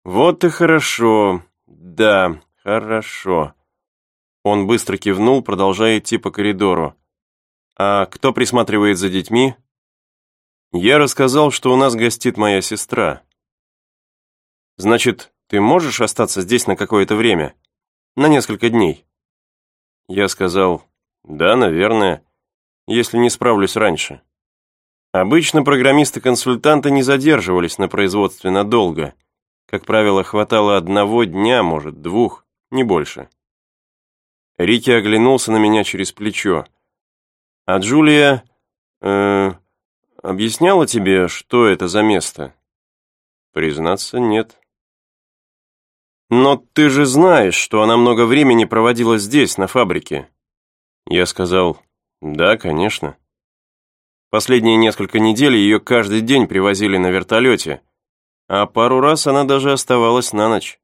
Вот и хорошо. Да, хорошо. Он быстро кивнул, продолжая идти по коридору. А кто присматривает за детьми? Я рассказал, что у нас гостит моя сестра. Значит, ты можешь остаться здесь на какое-то время? На несколько дней? Я сказал, да, наверное, если не справлюсь раньше. Обычно программисты-консультанты не задерживались на производстве надолго. Как правило, хватало 1 дня, может, 2, не больше. Рики оглянулся на меня через плечо. А Джулия, объясняла тебе, что это за место? Признаться, нет. Но ты же знаешь, что она много времени проводила здесь, на фабрике. Я сказал, да, конечно. Последние несколько недель ее каждый день привозили на вертолете, а пару раз она даже оставалась на ночь.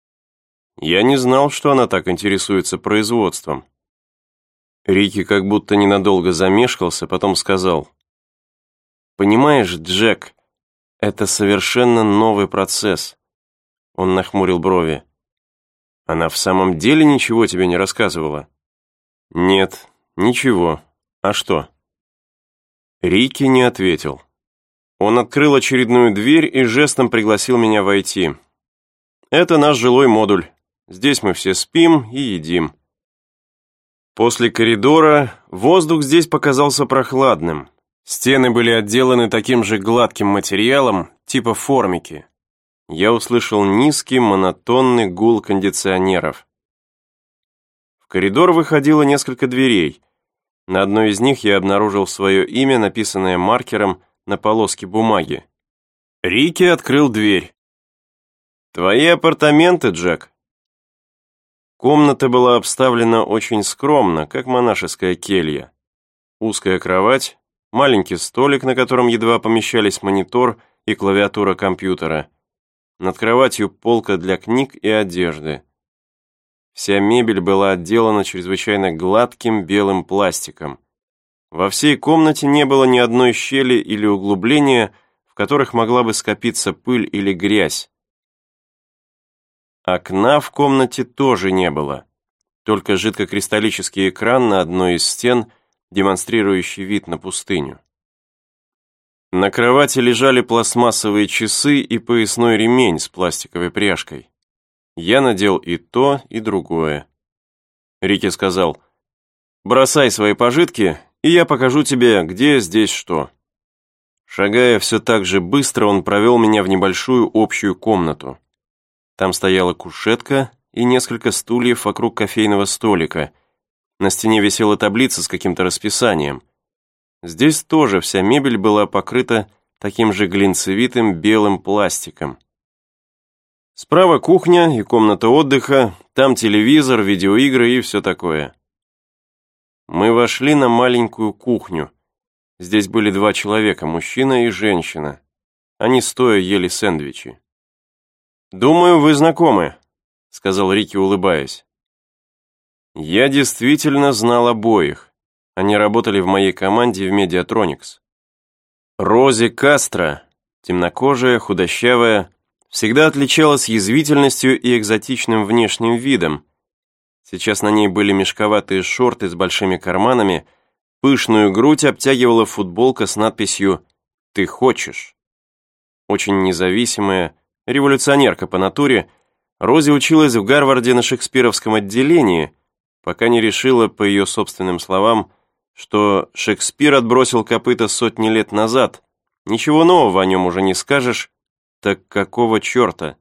Я не знал, что она так интересуется производством. Рики как будто ненадолго замешкался, потом сказал, «Понимаешь, Джек, это совершенно новый процесс». Он нахмурил брови. «Она в самом деле ничего тебе не рассказывала?» «Нет, ничего. А что?» Рики не ответил. Он открыл очередную дверь и жестом пригласил меня войти. «Это наш жилой модуль. Здесь мы все спим и едим». После коридора воздух здесь показался прохладным. Стены были отделаны таким же гладким материалом, типа формики. Я услышал низкий, монотонный гул кондиционеров. В коридор выходило несколько дверей. На одной из них я обнаружил свое имя, написанное маркером на полоске бумаги. Рики открыл дверь. «Твои апартаменты, Джек». Комната была обставлена очень скромно, как монашеская келья. Узкая кровать, маленький столик, на котором едва помещались монитор и клавиатура компьютера. Над кроватью полка для книг и одежды. Вся мебель была отделана чрезвычайно гладким белым пластиком. Во всей комнате не было ни одной щели или углубления, в которых могла бы скопиться пыль или грязь. Окна в комнате тоже не было, только жидкокристаллический экран на одной из стен, демонстрирующий вид на пустыню. На кровати лежали пластмассовые часы и поясной ремень с пластиковой пряжкой. Я надел и то, и другое. Рики сказал, «Бросай свои пожитки, и я покажу тебе, где здесь что». Шагая все так же быстро, он провел меня в небольшую общую комнату. Там стояла кушетка и несколько стульев вокруг кофейного столика. На стене висела таблица с каким-то расписанием. Здесь тоже вся мебель была покрыта таким же глинцевитым белым пластиком. Справа кухня и комната отдыха, там телевизор, видеоигры и все такое. Мы вошли на маленькую кухню. Здесь были 2 человека, мужчина и женщина. Они стоя ели сэндвичи. «Думаю, вы знакомы», — сказал Рики, улыбаясь. Я действительно знал обоих. Они работали в моей команде в Mediatronics. Рози Кастро, темнокожая, худощавая, всегда отличалась язвительностью и экзотичным внешним видом. Сейчас на ней были мешковатые шорты с большими карманами, пышную грудь обтягивала футболка с надписью «Ты хочешь». Очень независимая, революционерка по натуре, Рози училась в Гарварде на шекспировском отделении, пока не решила, по ее собственным словам, что Шекспир отбросил копыта сотни лет назад, ничего нового о нем уже не скажешь, так какого черта?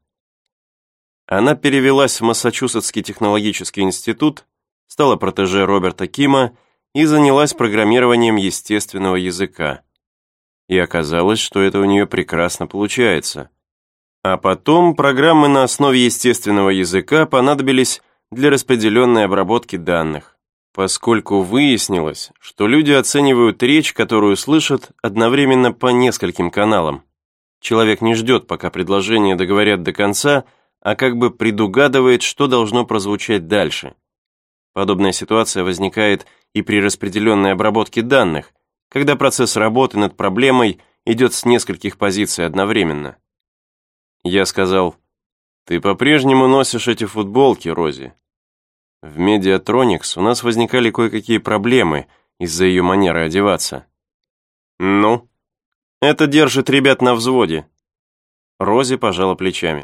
Она перевелась в Массачусетский технологический институт, стала протеже Роберта Кима и занялась программированием естественного языка. И оказалось, что это у нее прекрасно получается. А потом программы на основе естественного языка понадобились для распределенной обработки данных, поскольку выяснилось, что люди оценивают речь, которую слышат, одновременно по нескольким каналам. Человек не ждет, пока предложения договорят до конца, а как бы предугадывает, что должно прозвучать дальше. Подобная ситуация возникает и при распределенной обработке данных, когда процесс работы над проблемой идет с нескольких позиций одновременно. Я сказал, Ты по-прежнему носишь эти футболки, Рози. В Медиатроникс у нас возникали кое-какие проблемы из-за ее манеры одеваться. Ну, это держит ребят на взводе. Рози пожала плечами.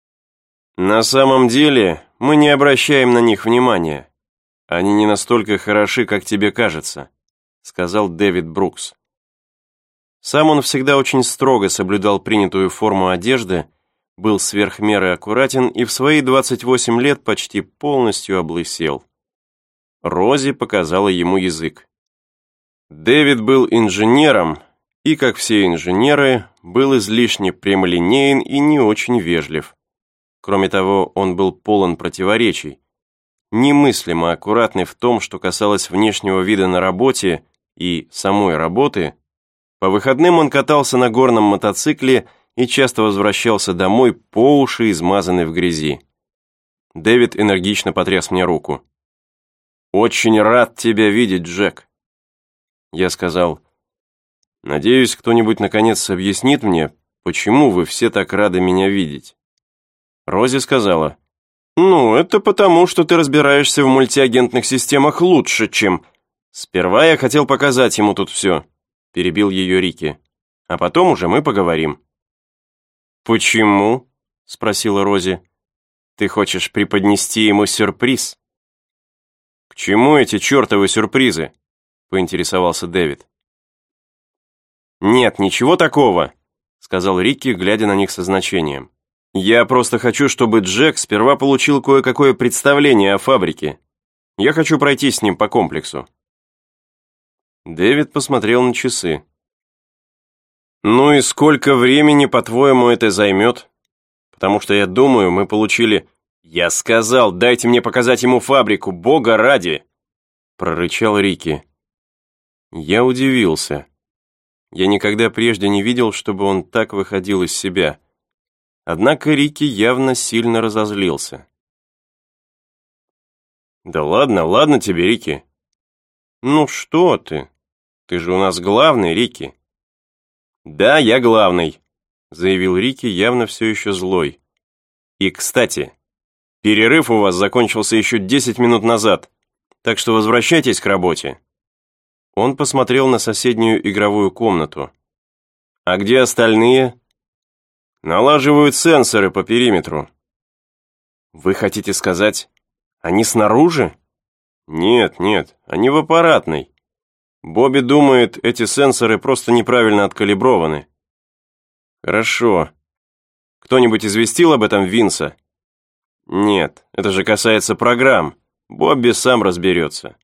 На самом деле, мы не обращаем на них внимания. Они не настолько хороши, как тебе кажется, сказал Дэвид Брукс. Сам он всегда очень строго соблюдал принятую форму одежды, был сверх меры аккуратен и в свои 28 лет почти полностью облысел. Рози показала ему язык. Дэвид был инженером и, как все инженеры, был излишне прямолинеен и не очень вежлив. Кроме того, он был полон противоречий, немыслимо аккуратный в том, что касалось внешнего вида на работе и самой работы. По выходным он катался на горном мотоцикле и часто возвращался домой по уши измазанный в грязи. Дэвид энергично потряс мне руку. «Очень рад тебя видеть, Джек». Я сказал, «Надеюсь, кто-нибудь наконец объяснит мне, почему вы все так рады меня видеть». Рози сказала, «Ну, это потому, что ты разбираешься в мультиагентных системах лучше, чем...» «Сперва я хотел показать ему тут все», — перебил ее Рики. «А потом уже мы поговорим». «Почему?» — спросила Рози. «Ты хочешь преподнести ему сюрприз?» «К чему эти чертовы сюрпризы?» — поинтересовался Дэвид. «Нет, ничего такого», — сказал Рики, глядя на них со значением. «Я просто хочу, чтобы Джек сперва получил кое-какое представление о фабрике. Я хочу пройти с ним по комплексу». Дэвид посмотрел на часы. «Ну и сколько времени, по-твоему, это займет? Потому что, я думаю, мы получили...» «Я сказал, дайте мне показать ему фабрику, бога ради!» прорычал Рики. Я удивился. Я никогда прежде не видел, чтобы он так выходил из себя. Однако Рики явно сильно разозлился. «Да ладно, ладно тебе, Рики». «Ну что ты? Ты же у нас главный, Рики». «Да, я главный», — заявил Рики, явно все еще злой. «И, кстати, перерыв у вас закончился еще 10 минут назад, так что возвращайтесь к работе». Он посмотрел на соседнюю игровую комнату. «А где остальные?» «Налаживают сенсоры по периметру». «Вы хотите сказать, они снаружи?» «Нет, нет, они в аппаратной. Бобби думает, эти сенсоры просто неправильно откалиброваны». «Хорошо. Кто-нибудь известил об этом Винса?» «Нет, это же касается программ. Бобби сам разберется».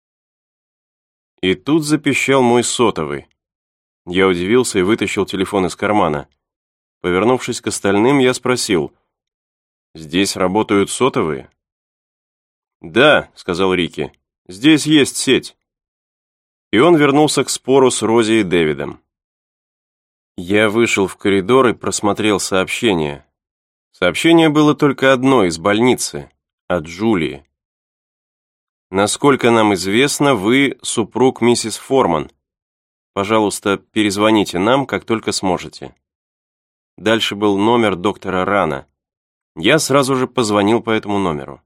И тут запищал мой сотовый. Я удивился и вытащил телефон из кармана. Повернувшись к остальным, я спросил, «Здесь работают сотовые?» «Да», — сказал Рики, — «здесь есть сеть». И он вернулся к спору с Рози и Дэвидом. Я вышел в коридор и просмотрел сообщение. Сообщение было только одно из больницы, от Джулии. «Насколько нам известно, вы супруг миссис Форман. Пожалуйста, перезвоните нам, как только сможете». Дальше был номер доктора Рана. Я сразу же позвонил по этому номеру.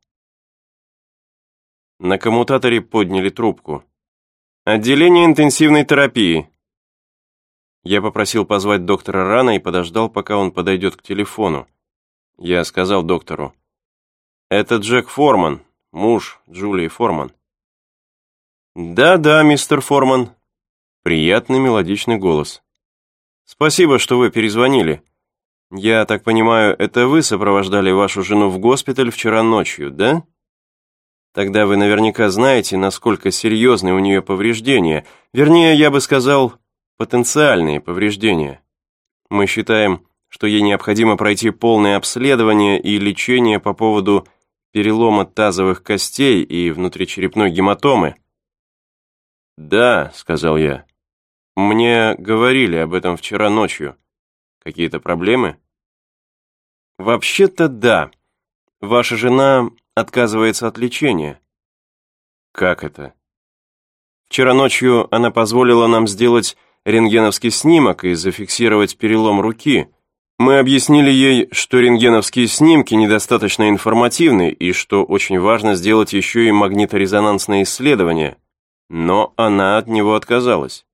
На коммутаторе подняли трубку. «Отделение интенсивной терапии». Я попросил позвать доктора Рана и подождал, пока он подойдет к телефону. Я сказал доктору, «Это Джек Форман, муж Джулии Форман». «Да-да, мистер Форман». Приятный мелодичный голос. «Спасибо, что вы перезвонили. Я так понимаю, это вы сопровождали вашу жену в госпиталь вчера ночью, да? Тогда вы наверняка знаете, насколько серьезны у нее повреждения. Вернее, я бы сказал, потенциальные повреждения. Мы считаем, что ей необходимо пройти полное обследование и лечение по поводу перелома тазовых костей и внутричерепной гематомы». «Да», — сказал я. «Мне говорили об этом вчера ночью. Какие-то проблемы?» «Вообще-то да. Ваша жена отказывается от лечения». «Как это?» «Вчера ночью она позволила нам сделать рентгеновский снимок и зафиксировать перелом руки, Мы объяснили ей, что рентгеновские снимки недостаточно информативны и что очень важно сделать еще и магниторезонансное исследование, но она от него отказалась.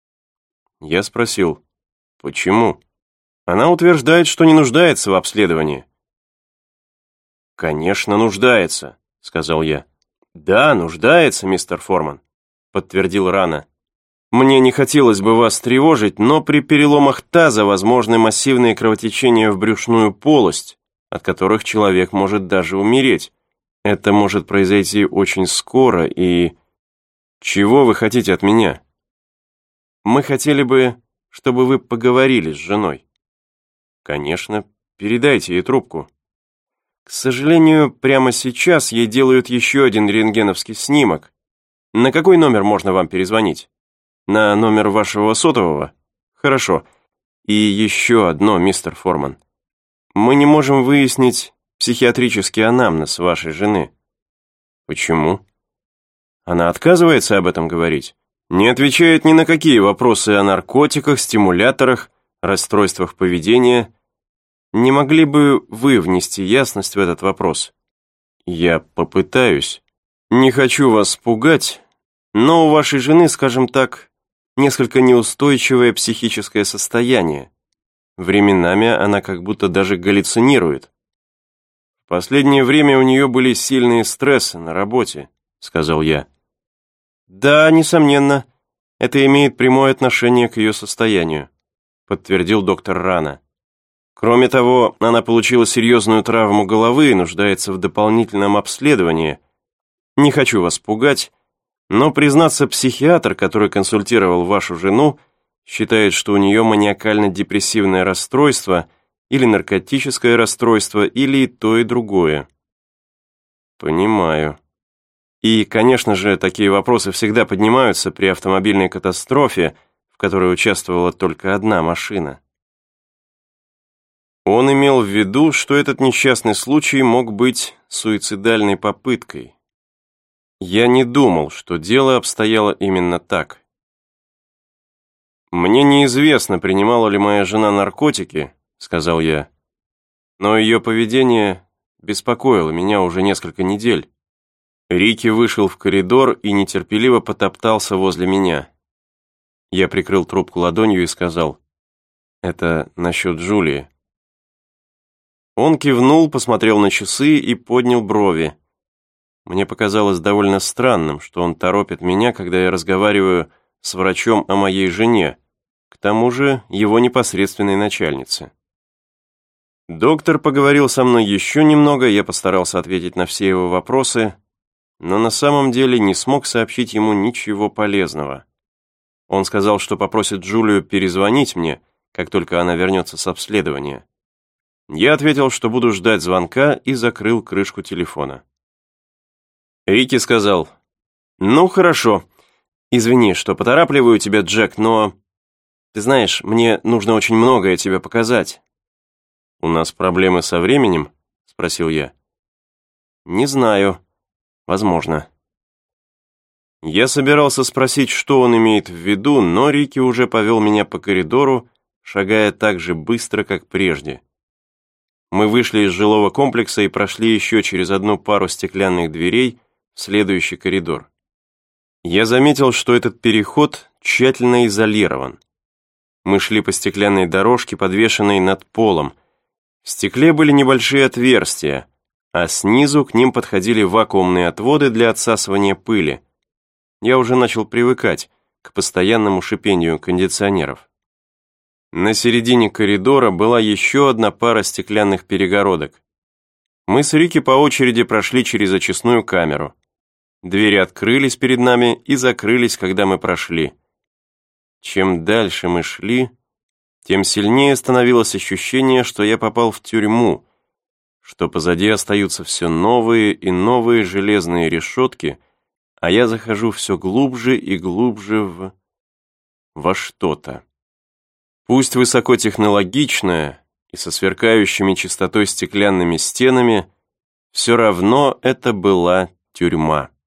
Я спросил, почему? Она утверждает, что не нуждается в обследовании. «Конечно, нуждается», — сказал я. «Да, нуждается, мистер Форман», — подтвердил Рана. «Мне не хотелось бы вас тревожить, но при переломах таза возможны массивные кровотечения в брюшную полость, от которых человек может даже умереть. Это может произойти очень скоро и... Чего вы хотите от меня?» «Мы хотели бы, чтобы вы поговорили с женой». «Конечно, передайте ей трубку». «К сожалению, прямо сейчас ей делают еще один рентгеновский снимок. На какой номер можно вам перезвонить? На номер вашего сотового? Хорошо. И еще одно, мистер Форман. Мы не можем выяснить психиатрический анамнез вашей жены». «Почему?» «Она отказывается об этом говорить. Не отвечает ни на какие вопросы о наркотиках, стимуляторах, расстройствах поведения. Не могли бы вы внести ясность в этот вопрос?» «Я попытаюсь. Не хочу вас пугать, но у вашей жены, скажем так, несколько неустойчивое психическое состояние. Временами она как будто даже галлюцинирует. В последнее время у нее были сильные стрессы на работе», — сказал я. «Да, несомненно, это имеет прямое отношение к ее состоянию», — подтвердил доктор Рана. «Кроме того, она получила серьезную травму головы и нуждается в дополнительном обследовании. Не хочу вас пугать, но, признаться, психиатр, который консультировал вашу жену, считает, что у нее маниакально-депрессивное расстройство или наркотическое расстройство, или то и другое». «Понимаю. И, конечно же, такие вопросы всегда поднимаются при автомобильной катастрофе, в которой участвовала только одна машина». Он имел в виду, что этот несчастный случай мог быть суицидальной попыткой. Я не думал, что дело обстояло именно так. «Мне неизвестно, принимала ли моя жена наркотики», — сказал я, «но ее поведение беспокоило меня уже несколько недель». Рики вышел в коридор и нетерпеливо потоптался возле меня. Я прикрыл трубку ладонью и сказал, «Это насчет Джулии». Он кивнул, посмотрел на часы и поднял брови. Мне показалось довольно странным, что он торопит меня, когда я разговариваю с врачом о моей жене, к тому же его непосредственной начальнице. Доктор поговорил со мной еще немного, я постарался ответить на все его вопросы, но на самом деле не смог сообщить ему ничего полезного. Он сказал, что попросит Джулию перезвонить мне, как только она вернется с обследования. Я ответил, что буду ждать звонка, и закрыл крышку телефона. Рики сказал, «Ну, хорошо. Извини, что поторапливаю тебя, Джек, но... Ты знаешь, мне нужно очень многое тебе показать». «У нас проблемы со временем?» — спросил я. «Не знаю. Возможно». Я собирался спросить, что он имеет в виду, но Рики уже повел меня по коридору, шагая так же быстро, как прежде. Мы вышли из жилого комплекса и прошли еще через одну пару стеклянных дверей в следующий коридор. Я заметил, что этот переход тщательно изолирован. Мы шли по стеклянной дорожке, подвешенной над полом. В стекле были небольшие отверстия, а снизу к ним подходили вакуумные отводы для отсасывания пыли. Я уже начал привыкать к постоянному шипению кондиционеров. На середине коридора была еще одна пара стеклянных перегородок. Мы с Рики по очереди прошли через очистную камеру. Двери открылись перед нами и закрылись, когда мы прошли. Чем дальше мы шли, тем сильнее становилось ощущение, что я попал в тюрьму, что позади остаются все новые и новые железные решетки, а я захожу все глубже и глубже во что-то. Пусть высокотехнологичная и со сверкающими чистотой стеклянными стенами, все равно это была тюрьма.